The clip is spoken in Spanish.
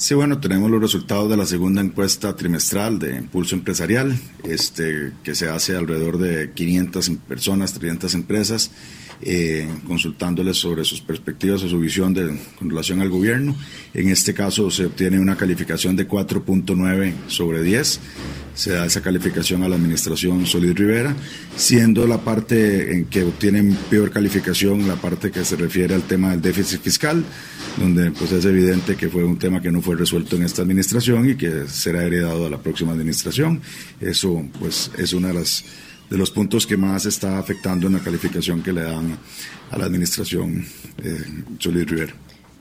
Sí, bueno, tenemos los resultados de la segunda encuesta trimestral de Impulso Empresarial, que se hace alrededor de 500 personas, 300 empresas, consultándoles sobre sus perspectivas o su visión con relación al gobierno. En este caso se obtiene una calificación de 4.9 sobre 10. Se da esa calificación a la administración Solís Rivera, siendo la parte en que obtienen peor calificación la parte que se refiere al tema del déficit fiscal, donde pues es evidente que fue un tema que no fue resuelto en esta administración y que será heredado a la próxima administración. Eso pues es una de los puntos que más está afectando en la calificación que le dan a la administración Solís Rivera.